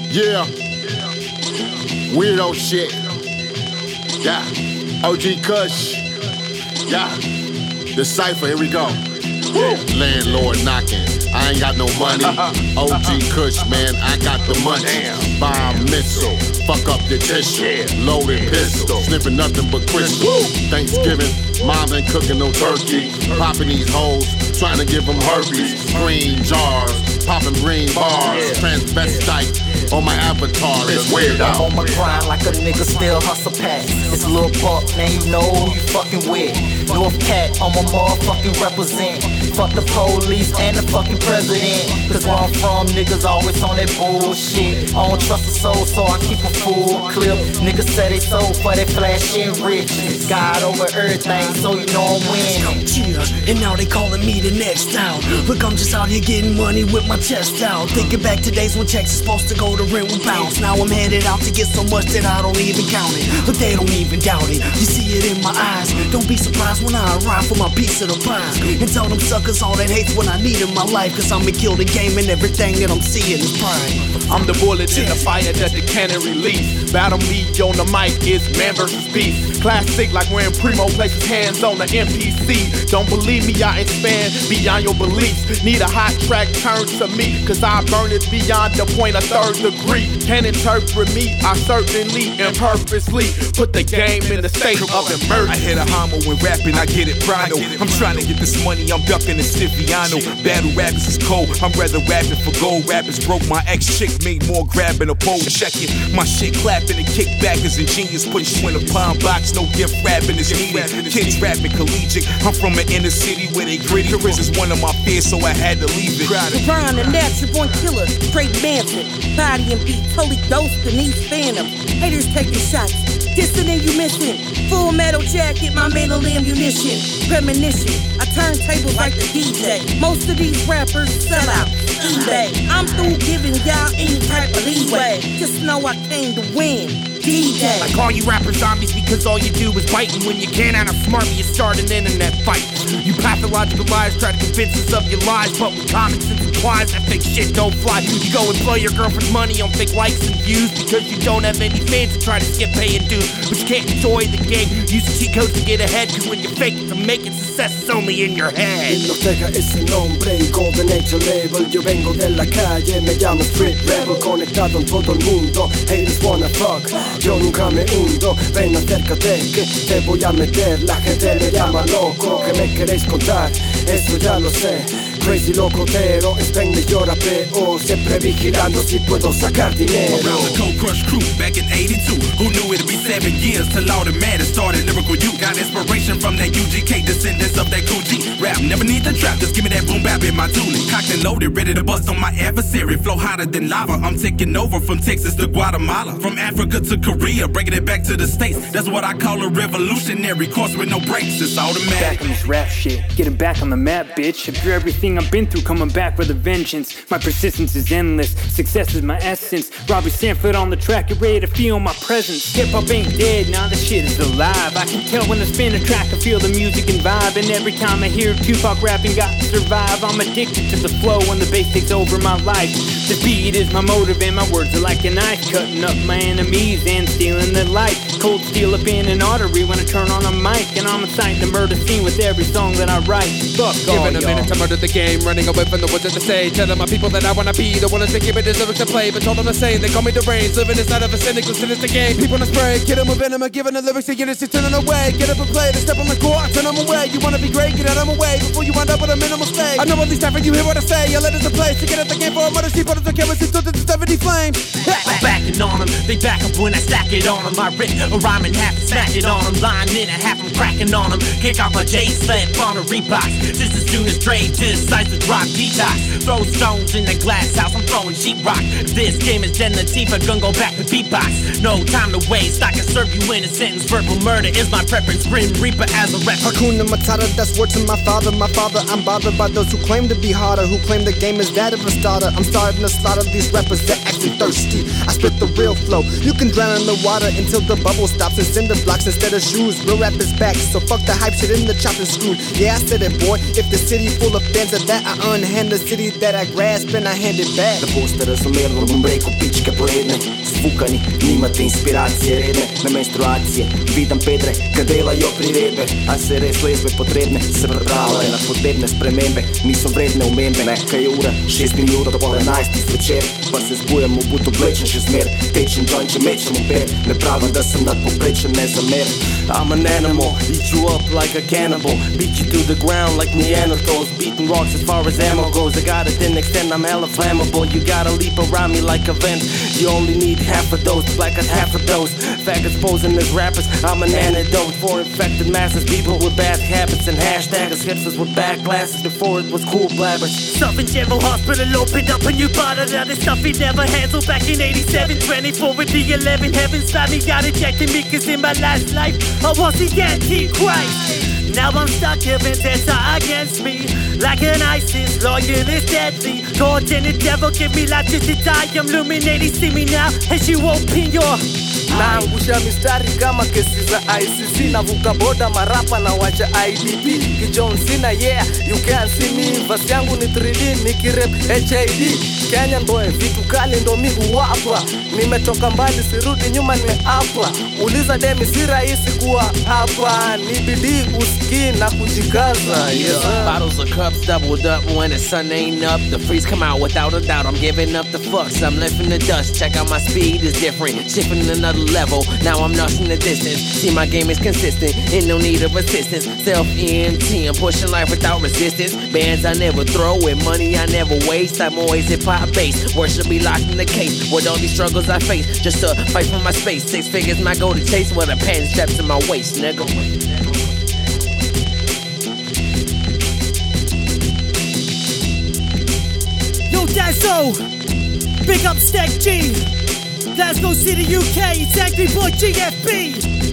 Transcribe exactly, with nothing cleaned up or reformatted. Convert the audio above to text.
Yeah. Weirdo shit. Yeah. O G Kush. Yeah. The Cypher, here we go. Yeah. Landlord knocking. I ain't got no money. O G Kush, man, I got the money. Bomb missile. Fuck up the tissue. Loaded pistol. Sniffing nothing but crystal. Thanksgiving, mom ain't cooking no turkey. Popping these hoes, trying to give them herpes. Green jars, popping green bars. Transvestite on my avatar, it's weird out. I'm on my grind like a nigga still hustle packs. It's Lil Buck, now you know who you fucking with. North Cat, I'm a motherfucking represent. Fuck the police and the fucking president. Cause where I'm from, niggas always on that bullshit. I don't trust a soul, so I keep a full clip. Niggas say they sold for that flashing rich. God over everything, so you know I'm winning. Yeah, and now they calling me the next out. Look, I'm just out here getting money with my chest out. Thinking back to days when checks are supposed to go to rent will bounce. Now I'm headed out to get so much that I don't even count it. But they don't even doubt it. You see it in my eyes. Don't be surprised when I arrive for my piece of the pie. And tell them suckers all that hate's what I need in my life. Cause I'ma kill the game and everything that I'm seeing is prime. I'm the bullet in the fire that the cannon release. Battle me on the mic is man versus beast. Classic like when Primo places hands on the M P C. Don't believe me, I expand beyond your beliefs. Need a hot track, turn to me. Cause I burn it beyond the point of third degree. Can't interpret me, I certainly and purposely put the game in the state of emergency. I hit a homo when rapping, I get it prano. I'm trying to get this money, I'm ducking the Stiviano. Battle rappers is cold, I'm rather rapping for gold. Rappers broke my ex-chick, made more grabbing a pole. Check it, my shit clapping and kickback is ingenious. Put you in a palm box, no gift rapping is needed. Kids rapping collegiate, I'm from an inner city where they gritty. Chris is one of my fears, so I had to leave it. Brian the natural born killer, straight Manson. Body and beat, totally dosed Denise Phantom. Haters taking shots, dissing and you missing. Full metal jacket, my mental ammunition. Premonition, I turn tables like the D J. Most of these rappers sell out eBay. I'm through giving y'all any type of leeway. Just know I came to win. D J. I call you rappers zombies because all you do is biting. When you can't outsmart me, you start an internet fight. You pathological liars try to convince us of your lies, but with common sense implies that fake shit don't fly. You go and blow your girlfriend's money on fake likes and views because you don't have any fans to try to skip paying dues. But you can't enjoy the game. Use cheat codes to get ahead, cause when you fake it to make it, success is only in your head. Biblioteca es el nombre y Golden Age label. Yo vengo de la calle, me llamo Street Rebel. Conectado en todo el mundo, haters wanna fuck. Yo nunca me hundo, ven acércate que te voy a meter. La gente me llama loco, que me queréis contar, eso ya lo sé. Crazy locotero, Spen me llora pero siempre vigilando si puedo sacar dinero. Around the Cold Crush crew back in eighty-two. Who knew it'd be seven years till all the mad started lyrical you. Got inspiration from that U G K, descendants of that Cool G rap. Never need the trap, just give me that boom bap in my toolie. Cocked and loaded, ready to bust on my adversary. Flow hotter than lava, I'm taking over from Texas to Guatemala. From Africa to Korea, breaking it back to the States. That's what I call a revolutionary course with no brakes, it's automatic. Back on this rap shit, getting back on the map, bitch. After everything I've been through, coming back with a vengeance. My persistence is endless, success is my essence. Robbie Sanford on the track, you're ready to feel my presence. Hip-hop ain't dead, now the shit is alive. I can tell when I spin a track, I feel the music and vibe. And every time I hear Tupac rapping, got to survive. I'm addicted to the flow when the bass takes over my life. The beat is my motive and my words are like a knife, cutting up my enemies and stealing their life. Cold steel up in an artery when I turn on a mic. And I'm inciting the murder scene with every song that I write. Fuck all Given a y'all. minute to murder the game, running away from the words that they say. Telling my people that I wanna be the one that's give it the lyrics to play. But told them the same, they call me deranged. Living inside of a cynical, sinister game. People in the spray, kid 'em with venom, giving the lyrics to units, turning away. Get up and play, they step on the court, turn them away. You wanna be great, get out of my way before you wind up with a minimal stay. I know at least after you hear what I say, your letters in place to get at the game for a murder sheet, but it's a chemistry, so it's a seventy flame. I'm backing on them, they back up when I stack it on them. I rip a rhyme in half and smack it on them. Line in a half, I'm cracking on them. Kick off a J-sled on a Reebok. Just as soon as Dre decides to drop detox. Throw stones in the glass house, I'm throwing sheetrock. If this game is Gen Latifah, gun go back to beatbox. No time to waste, I can serve you in a sentence. Verbal murder is my preference, Grim Reaper as a reference. Hakuna Matata, that's word to my father. My father, I'm bothered by those who claim to be harder, who claim the game is that of a starter. I'm starting to slaughter these rappers that acting thirsty. I spit the real flow. You can drown in the water until the bubbles full stops and cinder blocks instead of shoes. Real rap is back, so fuck the hype shit in the chopping screw. Yeah, I said it, boy. If the city full of fans of that, I unhand the city that I grasp and I hand it back. Da boste razumeli, bom rekel pičke poredne, sfukani, nimate inspiracije redne. Na menstruacije, vidim pedre, kad delajo priredbe. A se res lesbe potrebne, se pripravljajo na podnebne spremembe. Niso vredne omembe, kaj je ura, šest minut do pol enajstih zvečer. Pa se zbujam v but oblečen še zmer. Tečem joint, če mečem v per. Ne pravim, da sem nadpoprečen, ne zamer. I'm an animal, eat you up like a cannibal. Beat you to the ground like Neanderthals. Beating rocks as far as ammo goes. I got a thin extent, I'm hella flammable. You gotta leap around me like a vent. You only need half a dose, black as half a dose. Faggots posing as rappers, I'm an antidote for infected masses. People with bad habits and hashtaggers. Hipsters with bad glasses before it was cool blabbers. Southern General Hospital opened up a new part of the stuff he never handled back in eighty-seven. twenty-four with the eleven heavens finally got ejected me, cause in my last life I was the Antichrist. Now I'm stuck here, vendetta against me. Like an ISIS, loyalist deadly. God and the devil give me life just to die. I'm illuminating, see me now as you open your naangusha mistari kama kesi za I C C. Navuka boda marapa na wacha I D P. Kijon Cena, yeah, you can't see me. Vasi yangu ni three D, nikirep H I D. Kenyan boy, vitu kali ndo mi huwapa. Nimetoka mbali, sirudi nyuma, nimeapa. Uliza demi, si rahisi kuwa hapa. Ni bidii, uski na kujikaza, yeah. Bottles of cups doubled up when the sun ain't up. The freeze come out without a doubt. I'm giving up the fucks, I'm lifting the dust. Check out my speed is different, shifting another level. Now I'm nursing the distance. See, my game is consistent, in no need of assistance. Self-E M T, I'm pushing life without resistance. Bands I never throw, and money I never waste. I'm always hip-hop based, worship be locked in the case. With all these struggles I face, just to fight for my space. Six figures my goal to chase, with a pen strapped to my waist, nigga. Yo, Dazzo, big up Stack G, Glasgow City, U K, it's Angry Boy G F B.